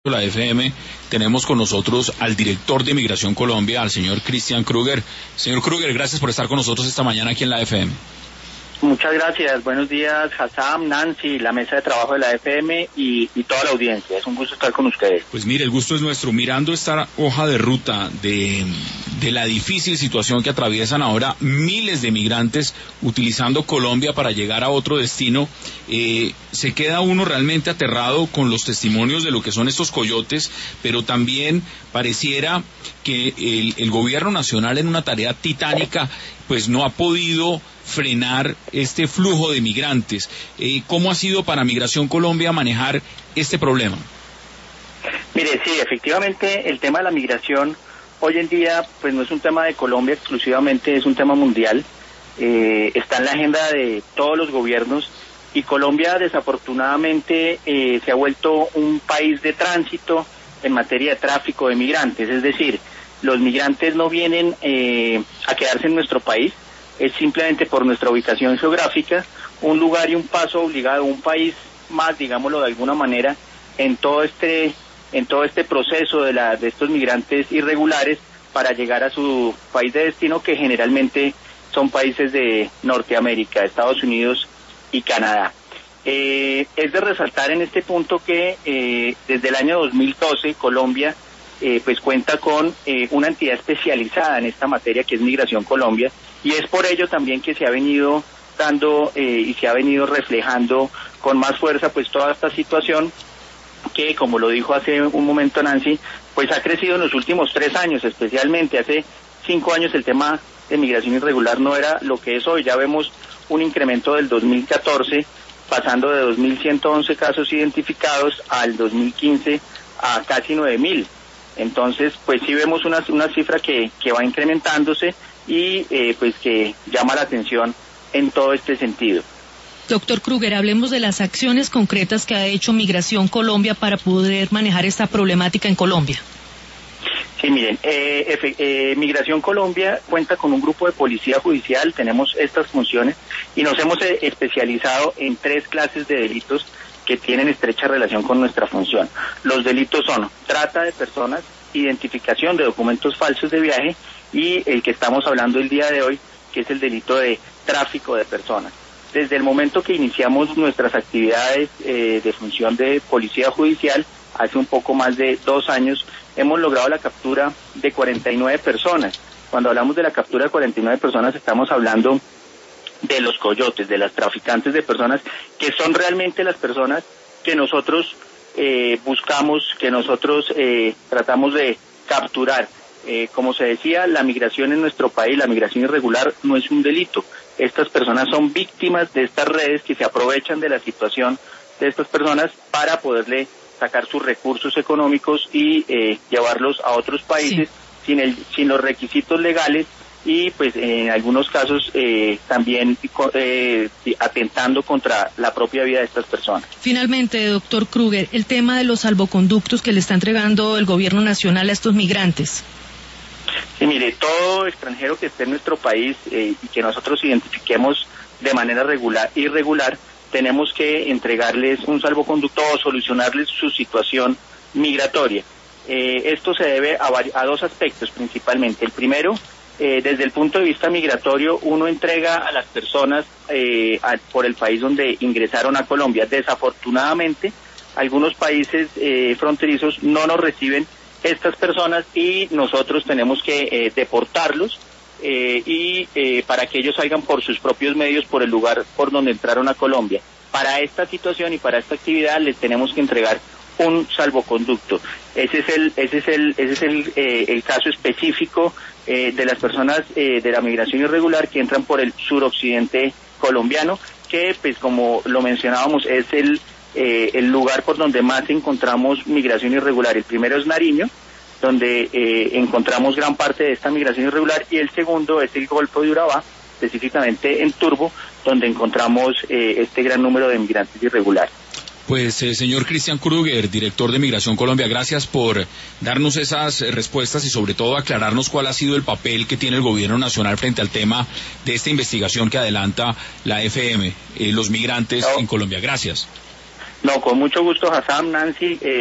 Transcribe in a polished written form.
la FM, tenemos con nosotros al director de Migración Colombia, al señor Christian Kruger. Señor Kruger, gracias por estar con nosotros esta mañana aquí en la FM. Muchas gracias. Buenos días, Hassam, Nancy, la mesa de trabajo de la FM y toda la audiencia. Es un gusto estar con ustedes. Pues mire, el gusto es nuestro. Mirando esta hoja de ruta de la difícil situación que atraviesan ahora miles de migrantes utilizando Colombia para llegar a otro destino, se queda uno realmente aterrado con los testimonios de lo que son estos coyotes, pero también pareciera que el gobierno nacional, en una tarea titánica, pues no ha podido frenar este flujo de migrantes. ¿Cómo ha sido para Migración Colombia manejar este problema? Mire, sí, efectivamente el tema de la migración hoy en día pues no es un tema de Colombia exclusivamente, es un tema mundial. Está en la agenda de todos los gobiernos y Colombia desafortunadamente se ha vuelto un país de tránsito en materia de tráfico de migrantes. Es decir, los migrantes no vienen a quedarse en nuestro país, es simplemente por nuestra ubicación geográfica, un lugar y un paso obligado, un país más, digámoslo de alguna manera, en todo este proceso de estos migrantes irregulares para llegar a su país de destino, que generalmente son países de Norteamérica, Estados Unidos y Canadá. Es de resaltar en este punto que desde el año 2012 Colombia pues cuenta con una entidad especializada en esta materia, que es Migración Colombia, y es por ello también que se ha venido dando y se ha venido reflejando con más fuerza pues toda esta situación que, como lo dijo hace un momento Nancy, pues ha crecido en los últimos 3 años, especialmente hace 5 años el tema de migración irregular no era lo que es hoy. Ya vemos un incremento del 2014, pasando de 2.111 casos identificados al 2015 a casi 9.000. Entonces, pues sí vemos una cifra que va incrementándose y pues que llama la atención en todo este sentido. Doctor Kruger, hablemos de las acciones concretas que ha hecho Migración Colombia para poder manejar esta problemática en Colombia. Sí, miren, Migración Colombia cuenta con un grupo de policía judicial, tenemos estas funciones y nos hemos especializado en 3 clases de delitos que tienen estrecha relación con nuestra función. Los delitos son trata de personas, identificación de documentos falsos de viaje y el que estamos hablando el día de hoy, que es el delito de tráfico de personas. Desde el momento que iniciamos nuestras actividades de función de policía judicial, hace un poco más de 2 años, hemos logrado la captura de 49 personas. Cuando hablamos de la captura de 49 personas, estamos hablando de los coyotes, de las traficantes de personas, que son realmente las personas que nosotros buscamos, que nosotros tratamos de capturar. Como se decía, la migración en nuestro país, la migración irregular, no es un delito. Estas personas son víctimas de estas redes que se aprovechan de la situación de estas personas para poderle sacar sus recursos económicos y llevarlos a otros países sin los requisitos legales y pues en algunos casos también atentando contra la propia vida de estas personas. Finalmente, doctor Kruger, el tema de los salvoconductos que le está entregando el gobierno nacional a estos migrantes. Sí, mire, todo extranjero que esté en nuestro país y que nosotros identifiquemos de manera irregular, tenemos que entregarles un salvoconducto o solucionarles su situación migratoria. Esto se debe a 2 aspectos principalmente. El primero, desde el punto de vista migratorio, uno entrega a las personas por el país donde ingresaron a Colombia. Desafortunadamente, algunos países fronterizos no nos reciben estas personas y nosotros tenemos que deportarlos para que ellos salgan por sus propios medios por el lugar por donde entraron a Colombia. Para esta situación y para esta actividad les tenemos que entregar un salvoconducto. Ese es el caso específico de las personas de la migración irregular que entran por el suroccidente colombiano, que pues como lo mencionábamos es el lugar por donde más encontramos migración irregular. El primero es Nariño, donde encontramos gran parte de esta migración irregular, y el segundo es el Golfo de Urabá, específicamente en Turbo, donde encontramos este gran número de migrantes irregulares. Pues señor Christian Kruger, director de Migración Colombia, gracias por darnos esas respuestas y sobre todo aclararnos cuál ha sido el papel que tiene el gobierno nacional frente al tema de esta investigación que adelanta la FM, los migrantes en Colombia. Gracias. No, con mucho gusto, Hassam, Nancy.